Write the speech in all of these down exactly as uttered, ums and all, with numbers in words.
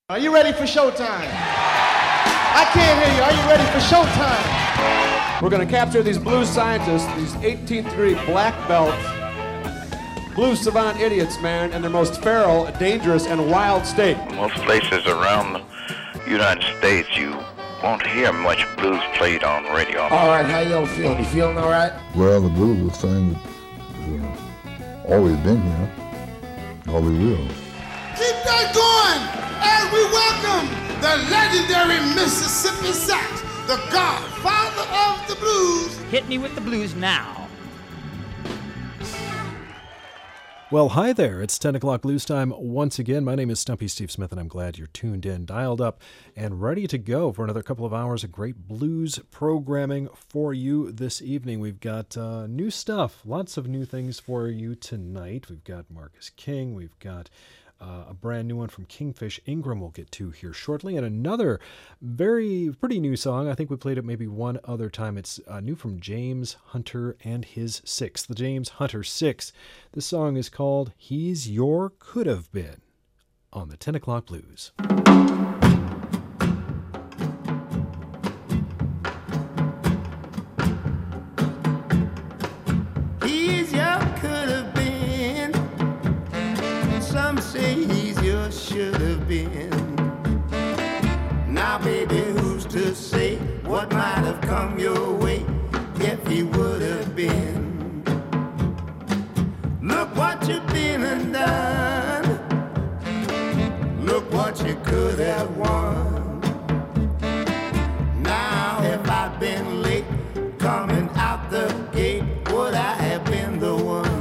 Are you ready for showtime? I can't hear you. Are you ready for showtime? We're going to capture these blues scientists, these eighteenth degree black belt blues savant idiots, man, in their most feral, dangerous, and wild state. Most places around the United States, you won't hear much blues played on radio. All right, how y'all feeling? You feeling all right? Well, the blues is a thing that's uh, always been here, always will. Keep that going as we welcome the legendary Mississippi Sax, the godfather of the blues. Hit me with the blues now. Well, hi there. It's ten o'clock blues time once again. My name is Stumpy Steve Smith, and I'm glad you're tuned in, dialed up, and ready to go for another couple of hours of great blues programming for you this evening. We've got uh, new stuff, lots of new things for you tonight. We've got Marcus King. We've got Uh, a brand new one from Kingfish Ingram we'll get to here shortly, and another very pretty new song. I think we played it maybe one other time. It's uh, new from James Hunter and his Six, the James Hunter Six. This song is called He's Your Could Have Been on the ten o'clock blues. He's your could have been. Some say he's your should have been. Now, baby, who's to say what might have come your way if he would have been? Look what you've been and done. Look what you could have won. Now, if I'd been late coming out the gate, would I have been the one?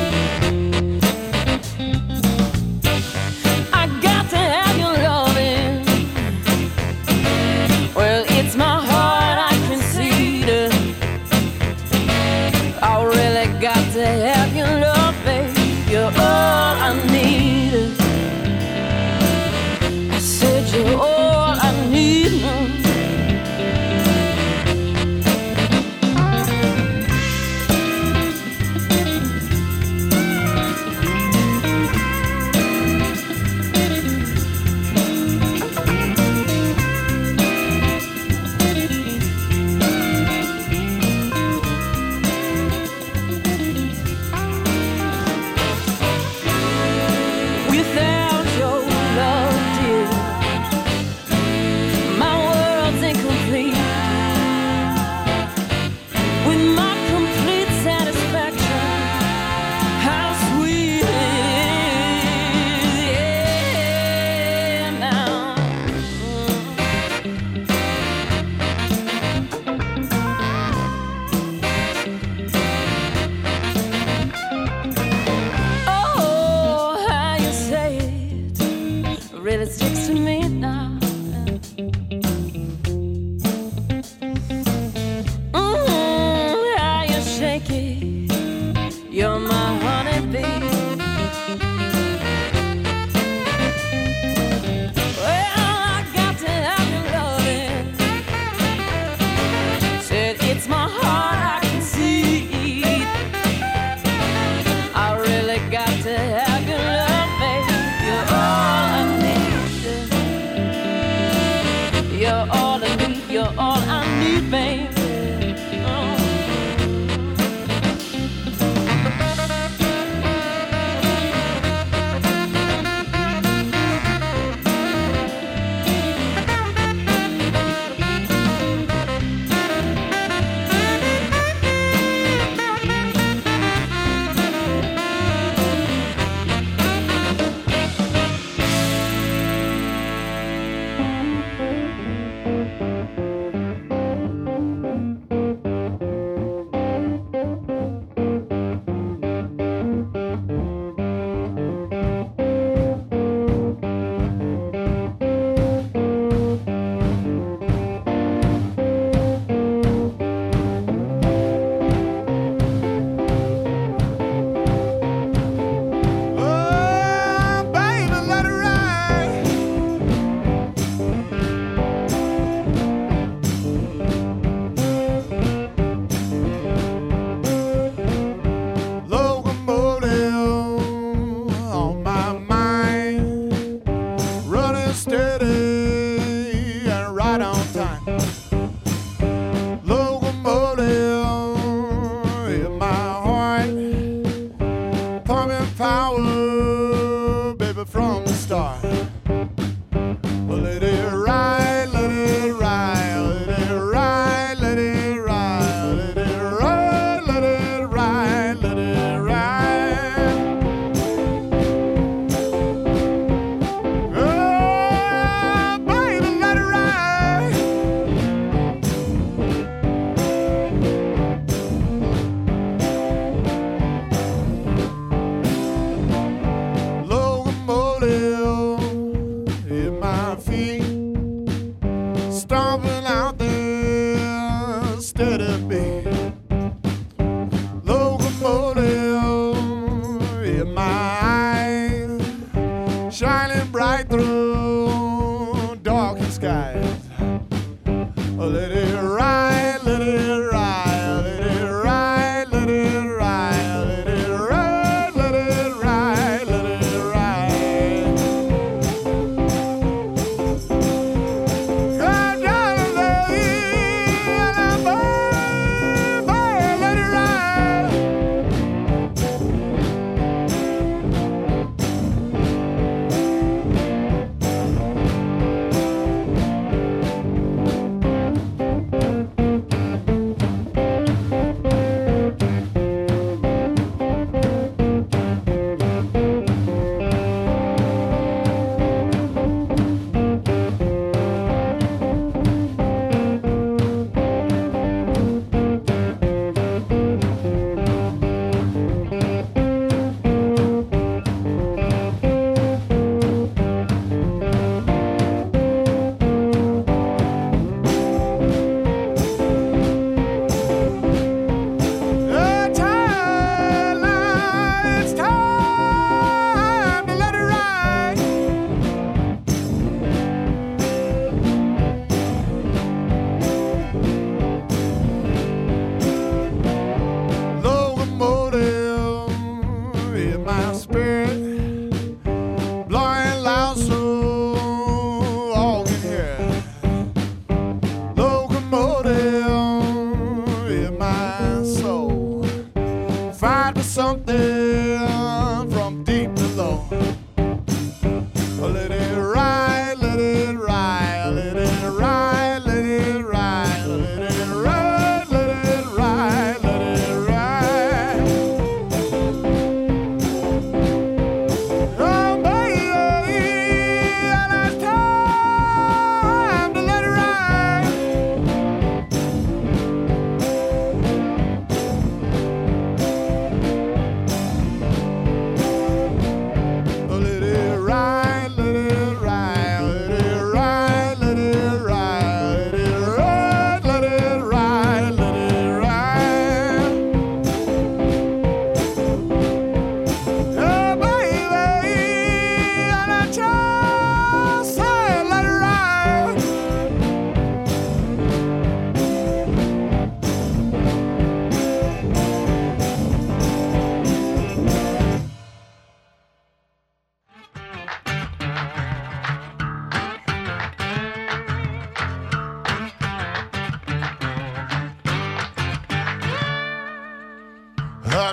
I got to have your loving. really sticks to me now. Mm-hmm, how you shake it, you're my honeybee. Well, I got to have your loving. Said it's my heart I can see. I really got to have your love, baby. You're all I need. You're all I need. You're all I need, baby.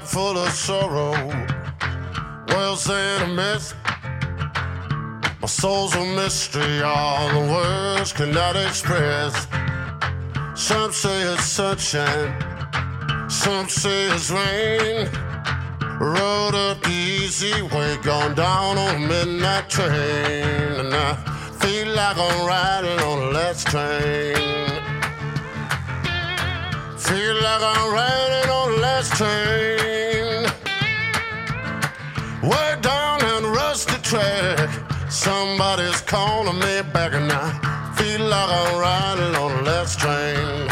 full of sorrow, world's in a mess. My soul's a mystery, all the words cannot express. Some say it's sunshine, some say it's rain. Rode up the easy way, gone down on a midnight train. And I feel like I'm riding on the last train. Feel like I'm riding on the last train. Way down that rusty track, somebody's calling me back, and I feel like I'm riding on the last train.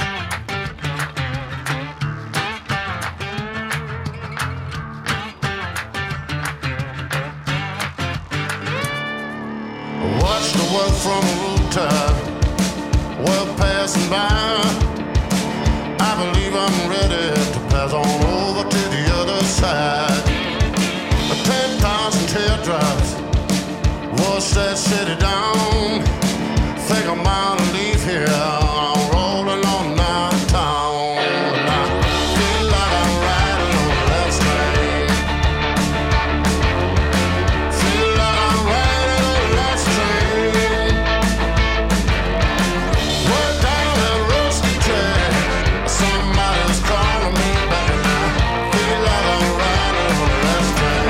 Watch the world from a rooftop, world passing by. I believe I'm ready to pass on over to the other side. Ten thousand teardrops wash that city down. Think I'm out to leave here, I'm rolling on downtown. And I feel like I'm riding on the last train. Feel like I'm riding on the last train. Way down that rusty track, somebody's calling me back, and I feel like I'm riding on the last train.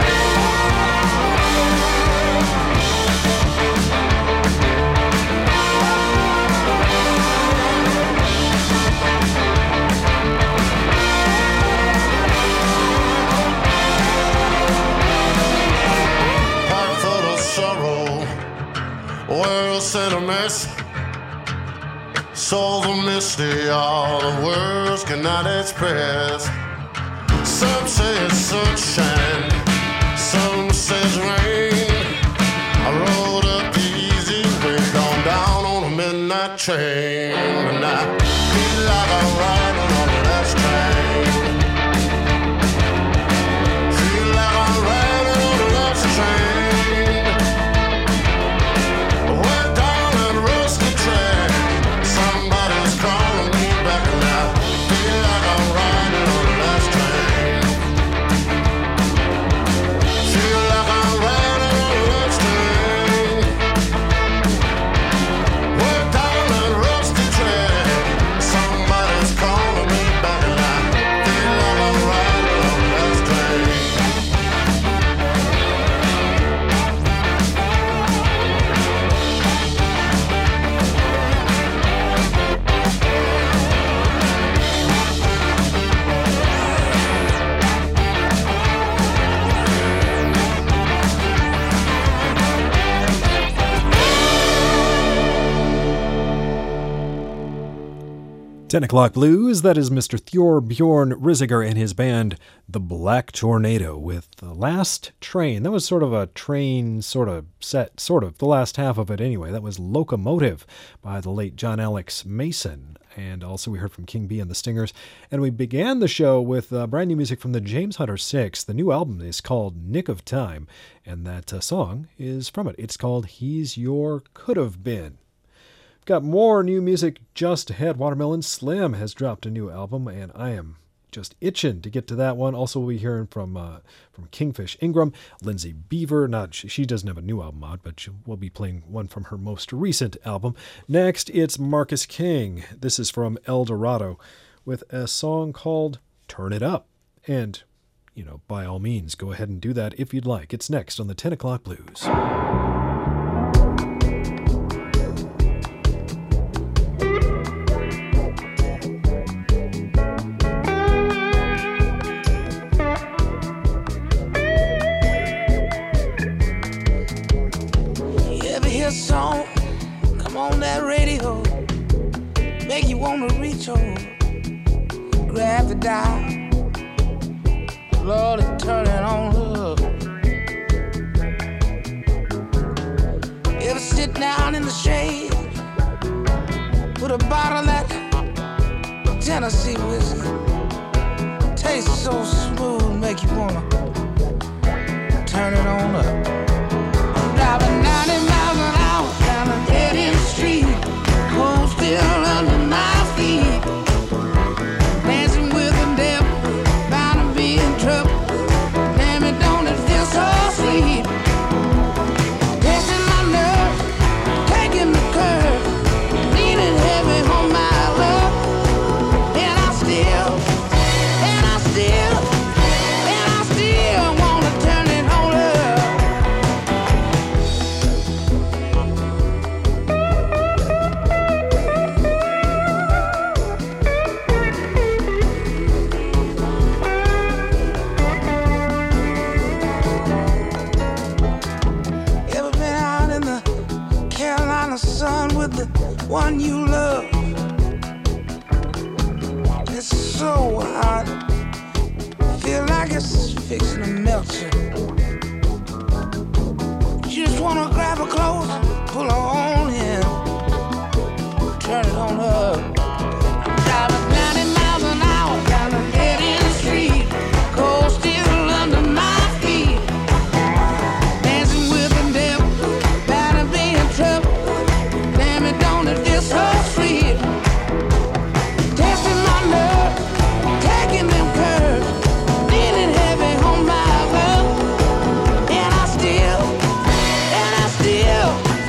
Heart full of sorrow, world's in a mess. Soul's a mystery, all the words cannot express. Some say it's sunshine, some say it's rain. I rode up the easy way, gone down on a midnight train. And I feel like I'm riding on the last train. Feel like I'm riding on the last train. Way down that rusty track, somebody's calling me back, and I feel like I'm riding on the last train. Feel like I'm riding on the last train. Way down that rusty track, somebody's calling me back, and I feel like I'm riding on the last train. ten o'clock Blues, that is Mister Thorbjorn Riziger and his band, The Black Tornado, with The Last Train. That was sort of a train sort of set, sort of, the last half of it anyway. That was Locomotive by the late John Alex Mason. And also we heard from King B and the Stingers. And we began the show with uh, brand new music from the James Hunter Six. The new album is called Nick of Time, and that uh, song is from it. It's called He's Your Could've Been. Got more new music just ahead. Watermelon Slim has dropped a new album, and I am just itching to get to that one. Also, we'll be hearing from uh, from Kingfish Ingram, Lindsay Beaver. Not she, she doesn't have a new album out, but she, we'll be playing one from her most recent album. Next, it's Marcus King. This is from El Dorado with a song called Turn It Up. And, you know, by all means, go ahead and do that if you'd like. It's next on the ten o'clock Blues. Song come on that radio, make you wanna reach over, grab the dial, Lord, turn it on up. Ever sit down in the shade with a bottle of that Tennessee whiskey, tastes so smooth, make you wanna turn it on up. I'm driving ninety miles an hour down a dead-end street, cold still under my feet, dancing with the devil, bound to be in trouble. the sun with the one you love. It's so hot, feel like it's fixing to melt you. You just wanna grab her close, pull her on in, turn it on up. Driving ninety miles an hour down a dead-end street, cold still under my feet, dancing with the devil, bound to be in trouble. Damn it, don't it feel so sweet? Testing my nerve, taking them curves, feeling heavy on my love, and I still, and I still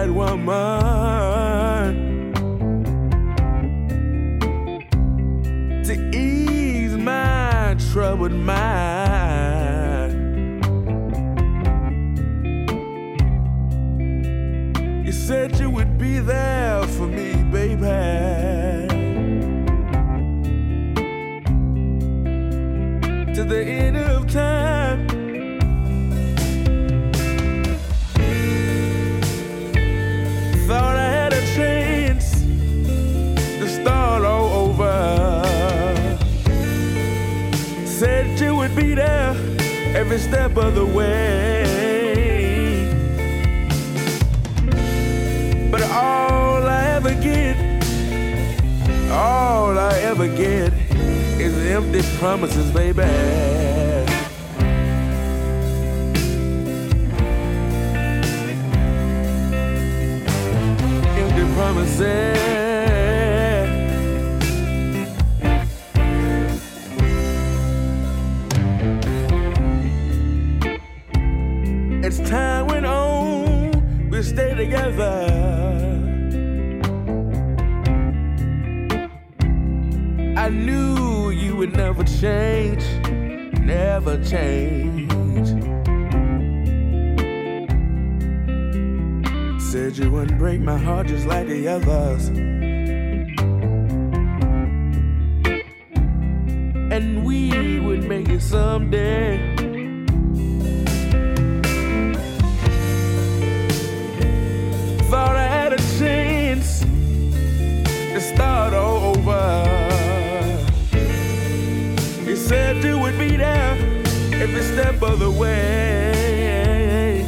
right woman to ease my troubled mind. You said you would be there for me, baby, to the end of time. Thought I had a chance to start all over. Said you would be there every step of the way. But all I ever get, all I ever get is empty promises, baby. Empty promises. As time went on, we stayed together. I knew you would never change, never change. Said you wouldn't break my heart just like the others. And we would make it someday. Thought I had a chance to start all over. You said you would be there every step of the way.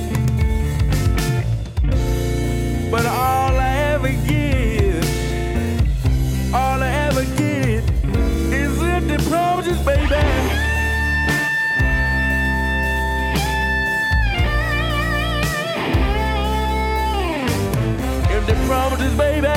But all I ever get, all I ever get is empty promises, baby. Empty promises, baby.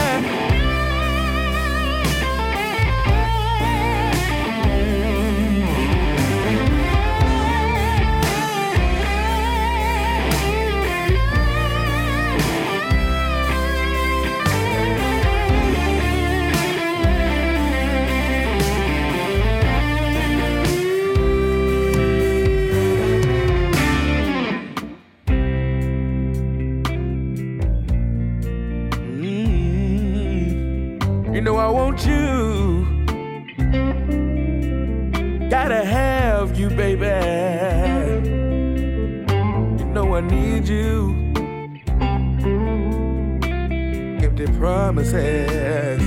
You know I want you, gotta have you, baby. You know I need you. Empty promises.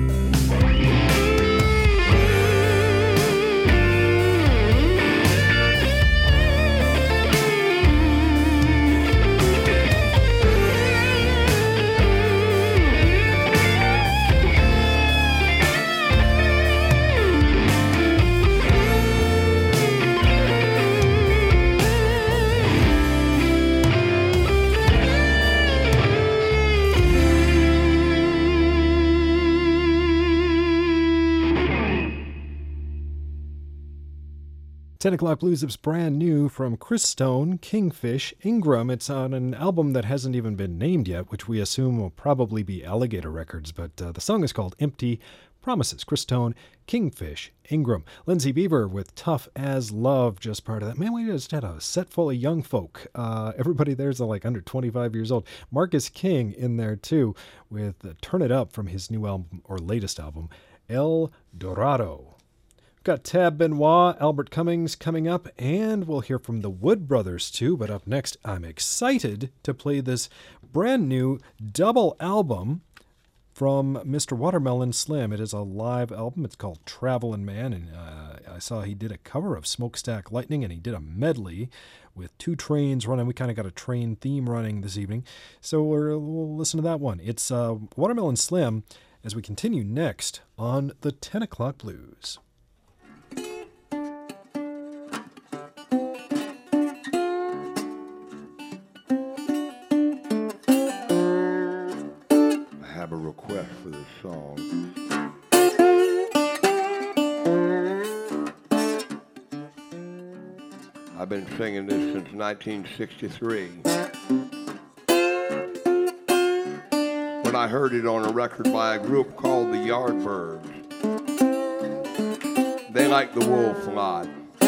ten o'clock Blues is brand new from Chris Stone, Kingfish, Ingram. It's on an album that hasn't even been named yet, which we assume will probably be Alligator Records, but uh, the song is called Empty Promises. Chris Stone, Kingfish, Ingram. Lindsay Beaver with Tough as Love, just part of that. Man, we just had a set full of young folk. Uh, everybody there's like under twenty-five years old. Marcus King in there too with uh, Turn It Up from his new album, or latest album, El Dorado. Got Tab Benoit, Albert Cummings coming up, and we'll hear from the Wood Brothers too. But up next, I'm excited to play this brand new double album from Mister Watermelon Slim. It is a live album. It's called Travelin' Man, and uh, I saw he did a cover of Smokestack Lightning, and he did a medley with two trains running. We kind of got a train theme running this evening, so we're, we'll listen to that one. It's uh, Watermelon Slim as we continue next on the ten o'clock Blues. Have a request for this song. I've been singing this since nineteen sixty-three. when I heard it on a record by a group called the Yardbirds. They like the Wolf a lot.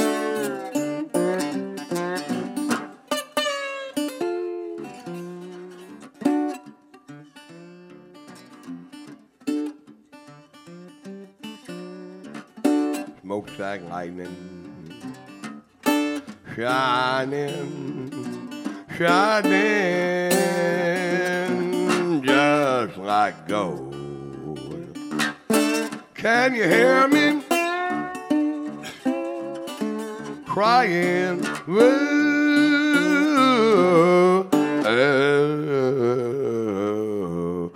Smokestack lightning, shining, shining, just like gold. Can you hear me crying? Whoa, oh,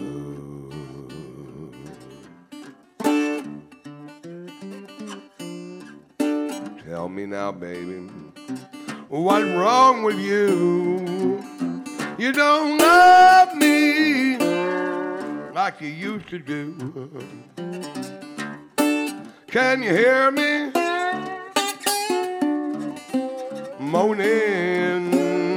tell me now, baby, what's wrong with you? You don't love me like you used to do. Can you hear me moaning?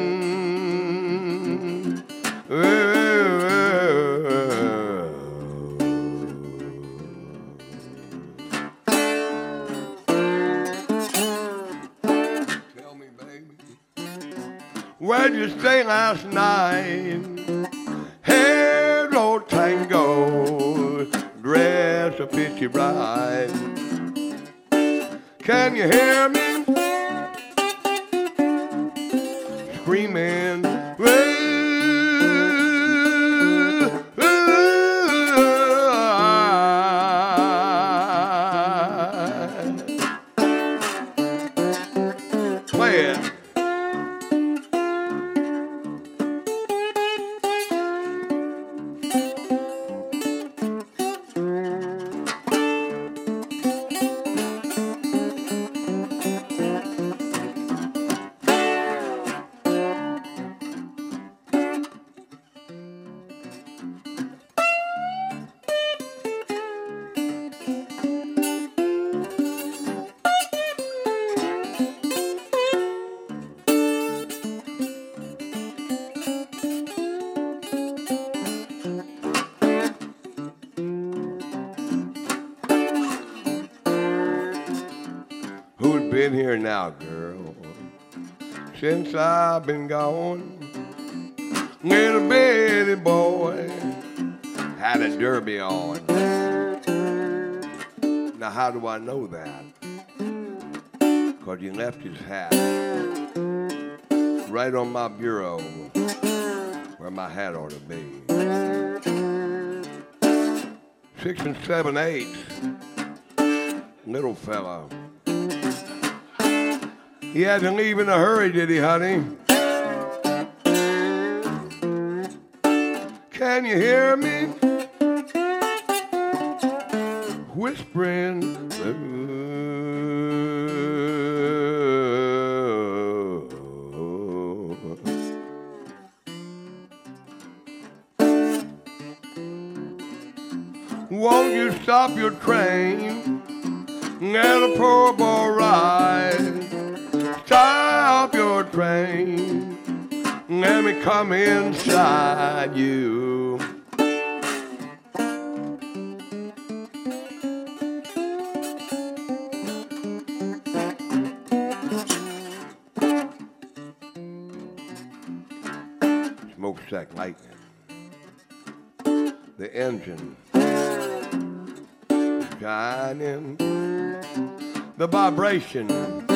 Where'd you stay last night? Hello, tango, dress a pitchy bride. Can you hear me screaming? Play it. Who's been here now, girl, since I've been gone? Little bitty boy had a derby on. Now how do I know that? 'Cause he left his hat right on my bureau where my hat ought to be. Six and seven eighths, little fella. He had to leave in a hurry, did he, honey? Can you hear me whispering? Won't you stop your train? Let a poor boy ride. Stop your train. Let me come inside you. Smokestack lightning. The engine shining. The vibration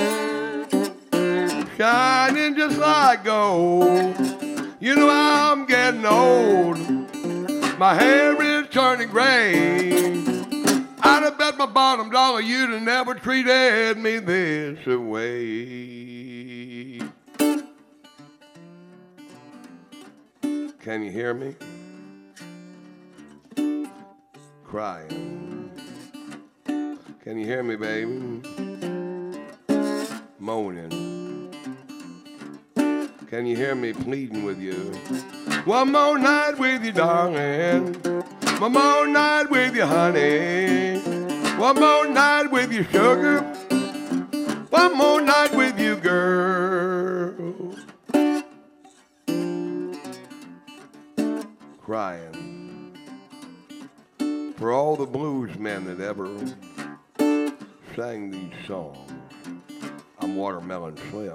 shining just like gold. You know I'm getting old. My hair is turning gray. I'd have bet my bottom dollar you'd have never treated me this way. Can you hear me crying? Can you hear me, baby? Moaning. Can you hear me pleading with you? One more night with you, darling. One more night with you, honey. One more night with you, sugar. One more night with you, girl. Crying. for all the blues men that ever sang these songs. I'm Watermelon Slim.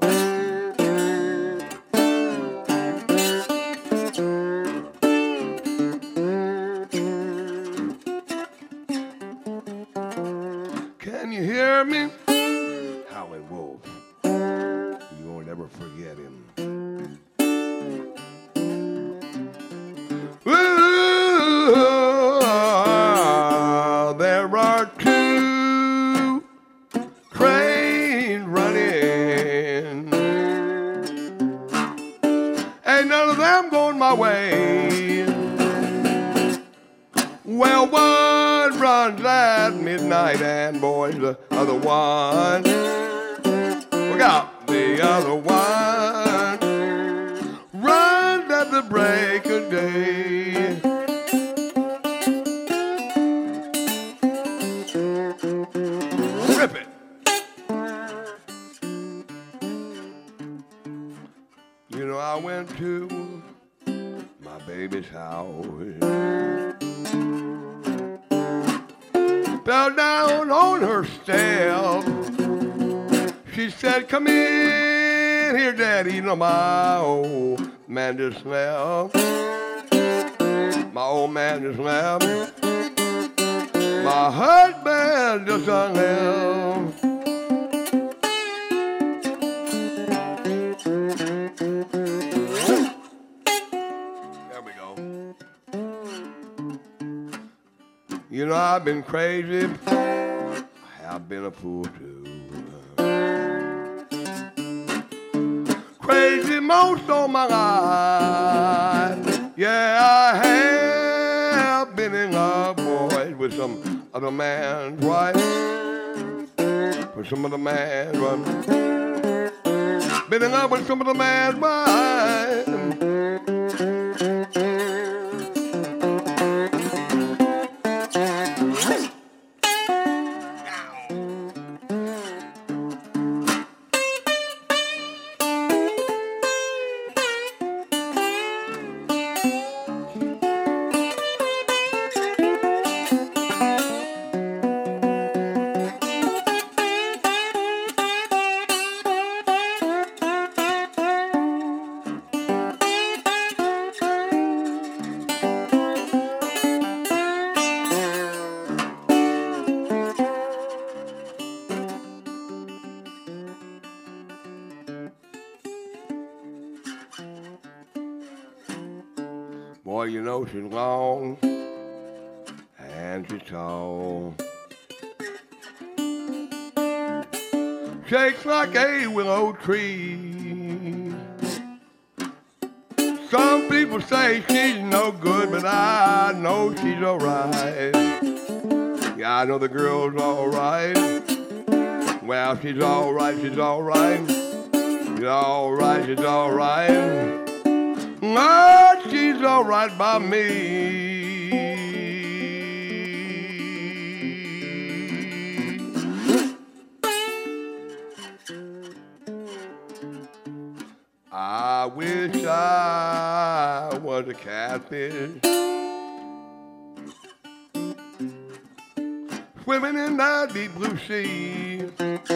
Can you hear me? Howlin' Wolf. You won't ever forget him. Ooh, there are two trains running. Ain't none of them going my way. Well, one runs at midnight, and boys, the other one, look out, the other one runs at the break of day. Rip it. You know, I went to my baby's house. Fell down on her step. She said, come in here, Daddy. You know, my old man just left. My old man just left. My husband just left. There we go. You know, I've been crazy. I have been a fool too. Crazy most of my life. Yeah, I have been in love, boys, with some other man's wife. With some other man's wife. Been in love with some other man's wife. Boy, you know she's long and she's tall. Shakes like a willow tree. Some people say she's no good, but I know she's alright. Yeah, I know the girl's alright. Well, she's alright, she's alright. She's alright, she's alright. Oh, she's alright by me. I wish I was a catfish swimming in that deep blue sea.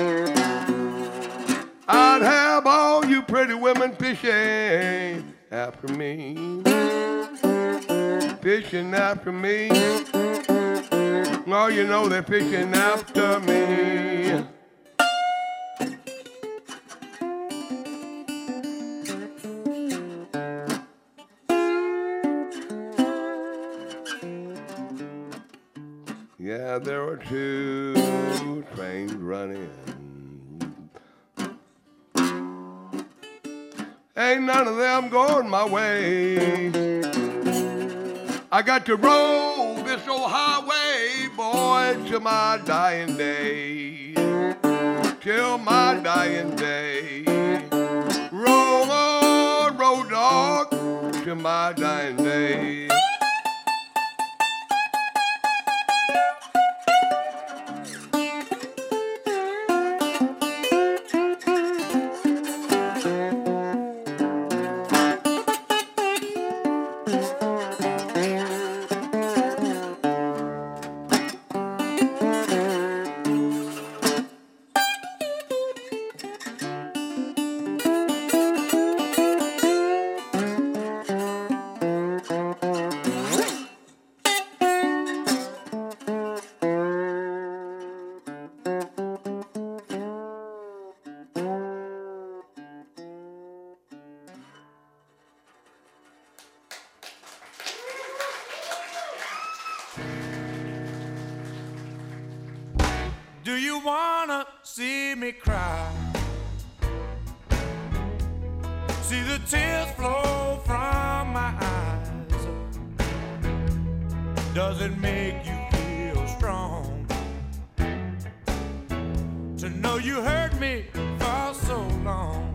I'd have all you pretty women fishing after me, fishing after me. Oh, you know they're fishing after me. Yeah, there were two trains running. Ain't none of them going my way. I got to roll this old highway, boy, till my dying day. Till my dying day. Roll on, road dog, till my dying day. Do you wanna see me cry? See the tears flow from my eyes. Does it make you feel strong to know you hurt me for so long?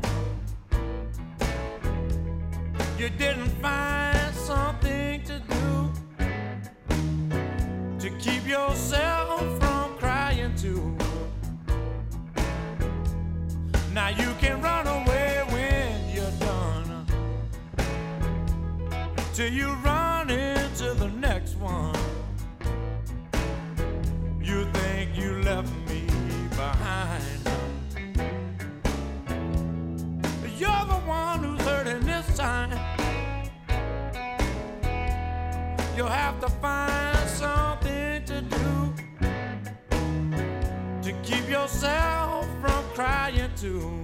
You didn't find something to do to keep yourself from crying too. Now you can run away when you're done, till you run into the next one. You think you left me behind. You're the one who's hurting this time. You'll have to find something to do to keep yourself from crying too.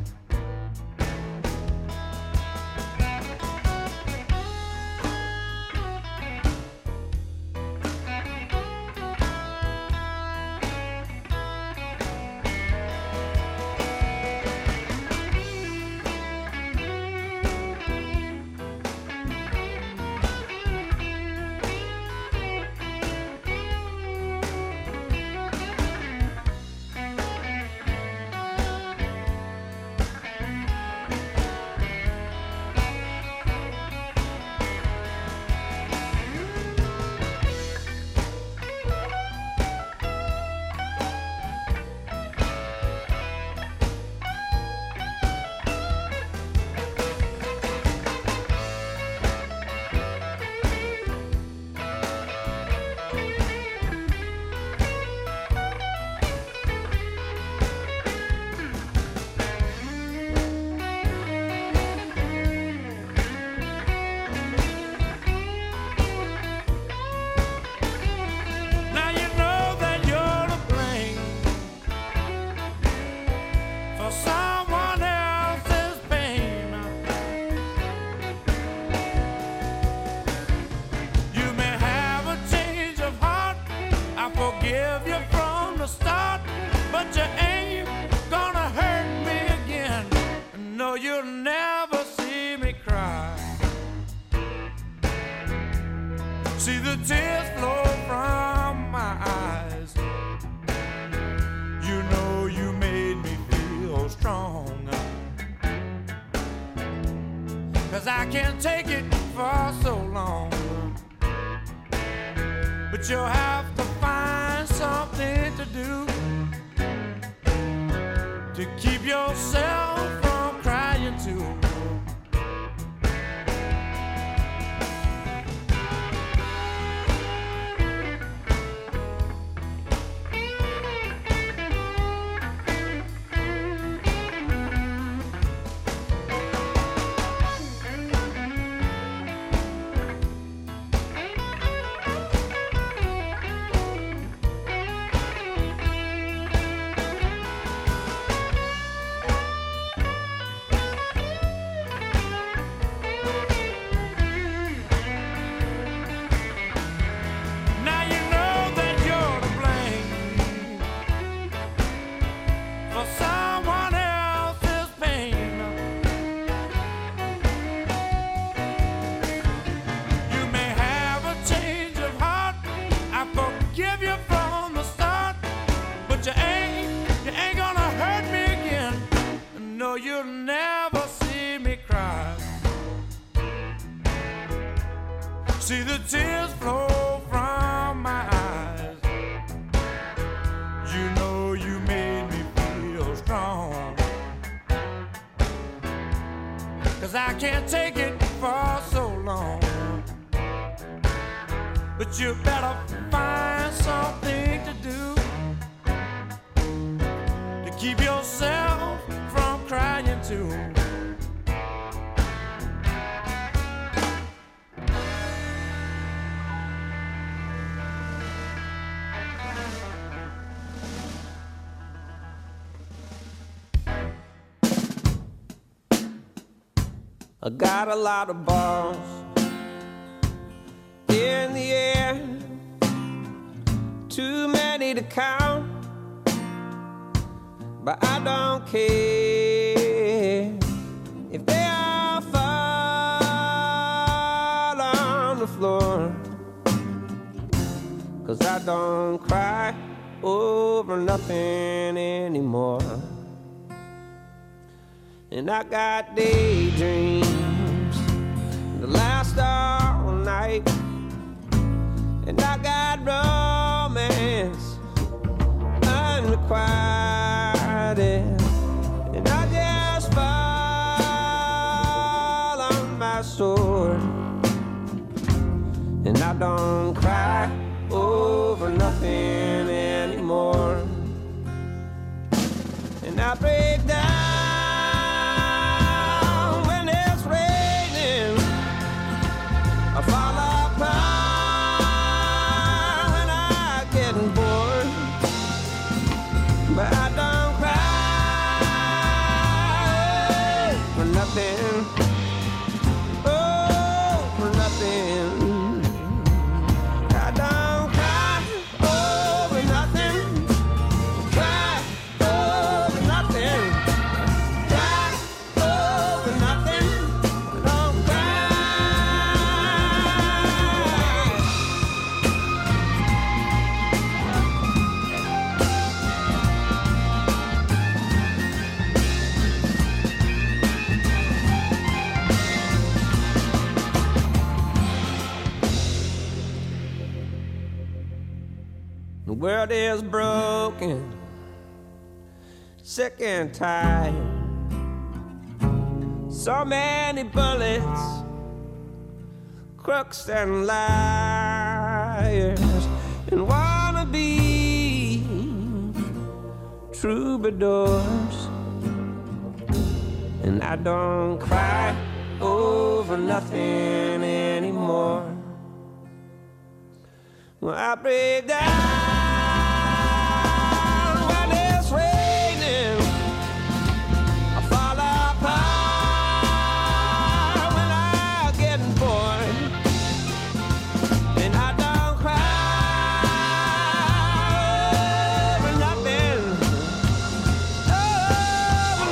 You'll have to find something to do to keep yourself from crying too. See the tears flow from my eyes. You know you made me feel strong, 'cause I can't take it for so long. But you better find something to do to keep yourself from crying too. I got a lot of balls in the air, too many to count. but I don't care if they all fall on the floor, 'cause I don't cry over nothing anymore. And I got daydreams that last all night, and I got romance unrequited, and I just fall on my sword, and I don't cry over nothing anymore. And I break down when it's raining, I fall apart when I'm getting bored, but I don't cry for nothing, oh, for nothing. The world is broken, sick and tired. So many bullets, crooks and liars, and wannabe troubadours. And I don't cry over nothing anymore. Well, I break down when it's raining, I fall apart when I'm getting bored, and I don't cry over nothing, over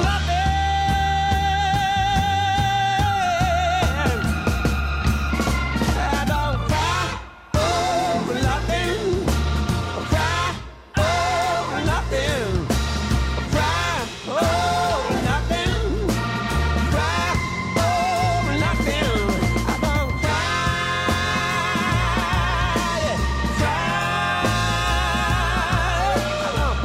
nothing. I don't cry over nothing. I cry over nothing. I cry over nothing. I cry over nothing. I don't cry, cry. I don't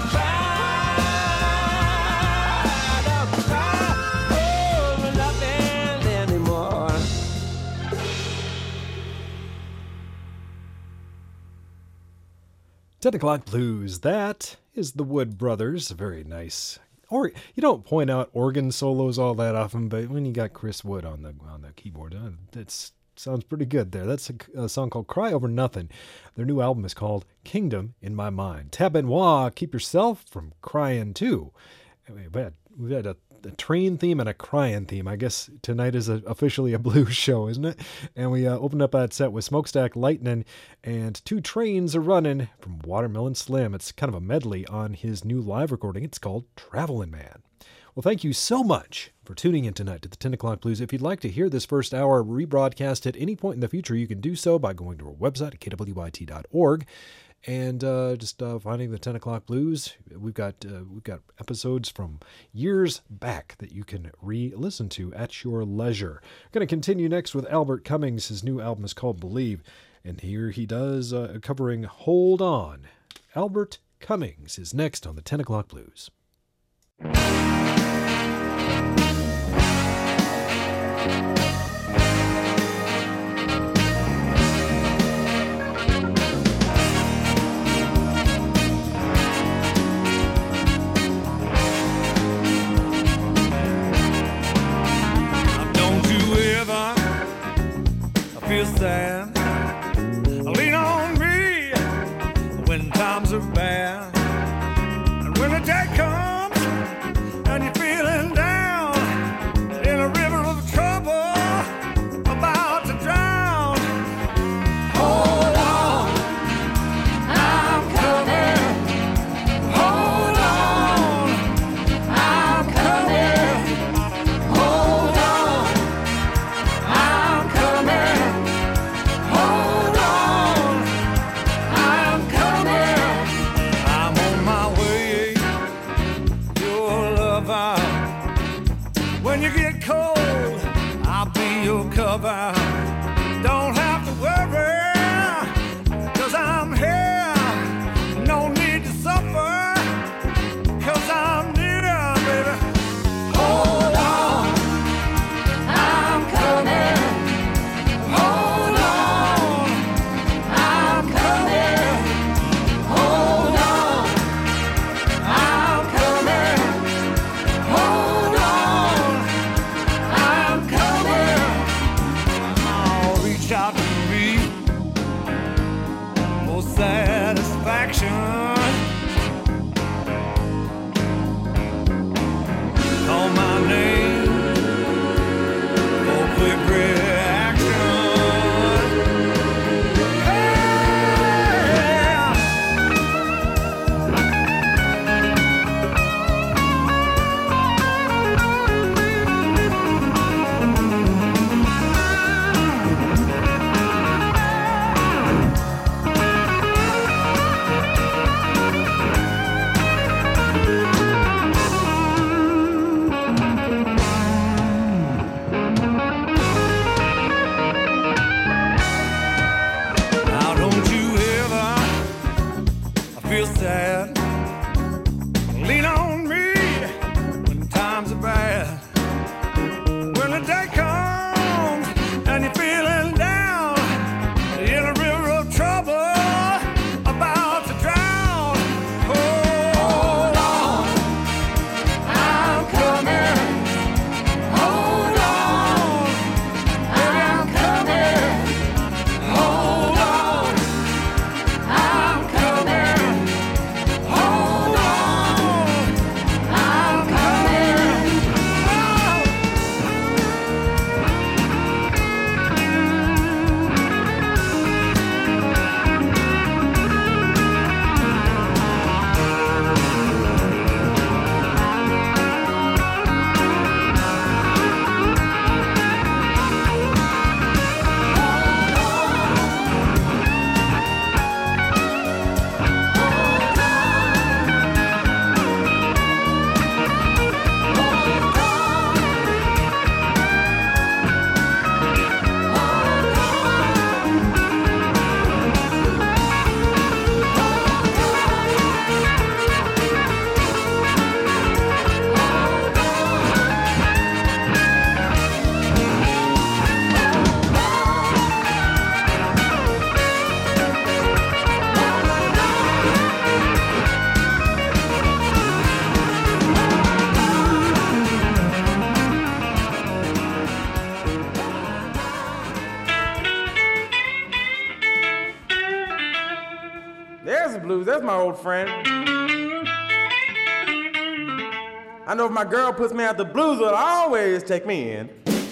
cry, I don't cry over nothing anymore. ten o'clock Blues. That is the Wood Brothers. Very nice. Or you don't point out organ solos all that often, but when you got Chris Wood on the on the keyboard, uh, that sounds pretty good there. That's a, a song called "Cry Over Nothing." Their new album is called "Kingdom in My Mind." Tab Benoit, keep yourself from crying too. We've had, we've had a, a train theme and a crying theme. I guess tonight is a, officially a blues show, isn't it? And we uh, opened up that set with Smokestack Lightning and Two Trains Are Running from Watermelon Slim. It's kind of a medley on his new live recording. It's called Travelin' Man. Well, thank you so much for tuning in tonight to the ten o'clock Blues. If you'd like to hear this first hour rebroadcast at any point in the future, you can do so by going to our website at k w y t dot org. And uh, just uh, finding the ten o'clock Blues. We've got uh, we've got episodes from years back that you can re-listen to at your leisure. Going to continue next with Albert Cummings. His new album is called Believe, and here he does uh, covering Hold On. Albert Cummings is next on the ten o'clock Blues. Feel sad, lean on me when times are bad, and when the day comes cold, I'll be your cover. Don't have to worry, 'cause I'm here. No need to suffer, 'cause I'm near, baby. Hold on, I'm coming. Hold on, I'm coming. Hold on, I'm coming. Hold on, I'm coming. Oh, reach out to me for satisfaction. Call my name for quick reaction. Now don't you ever feel sad. Lean on me when times are bad. When the day comes and you're feeling down, in a river of trouble, about to drown. Hold on, I'm coming. Hold on, I'm coming. Hold on, I'm coming. Hold on, I'm coming. There's the blues. There's my old friend. I know if my girl puts me out, the blues will always take me in.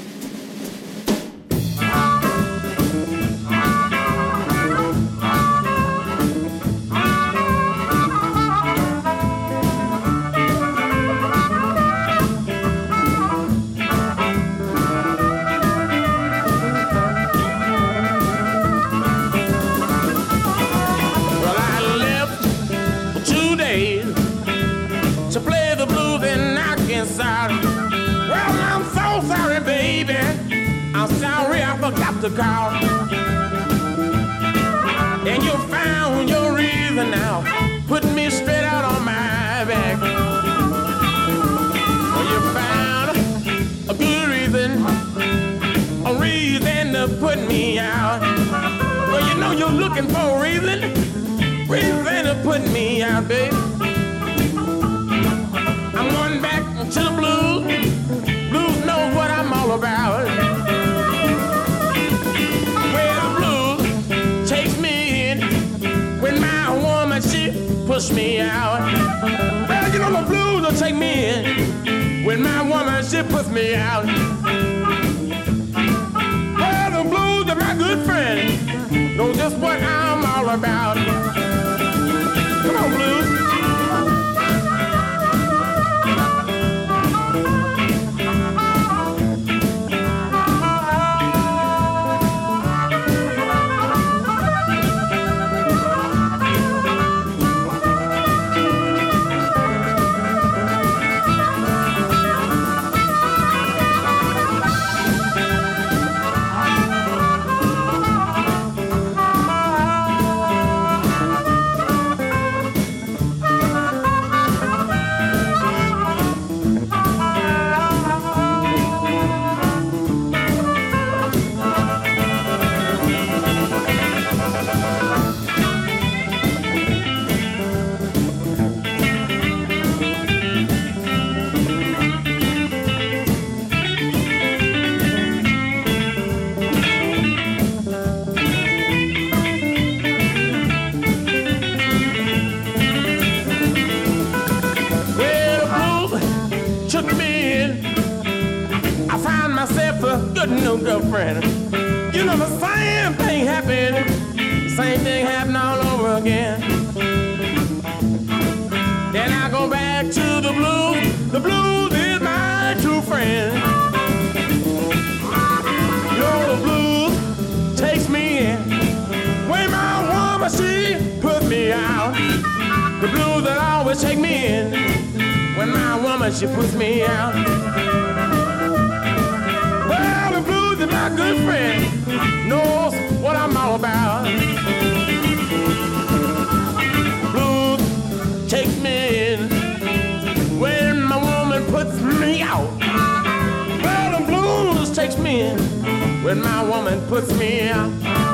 Well, I left for two days to play the blues in Arkansas. Well, I'm so sorry, baby. I'm sorry I forgot to call. And you found your reason now, putting me straight out on my back. Well, you found a good reason, a reason to put me out. Well, you know you're looking for a reason, reason to put me out, babe. I'm going back to the blues. Blues know what I'm all about. Where the blues takes me in when my woman, she push me out. Well, you know the blues will take me in when my woman, she puts me out. Well, the blues are my good friend, know just what I'm all about. Come on, blues. good no girlfriend. You know the same thing happened, same thing happened all over again. Then I go back to the blues. The blues is my true friend. You know the blues takes me in. When my woman she put me out. The blues that always take me in. When my woman she puts me out. Well, the blues is my good friend. Knows what I'm all about. Blues take me in. When my woman puts me out. Well, the blues takes me in. When my woman puts me out.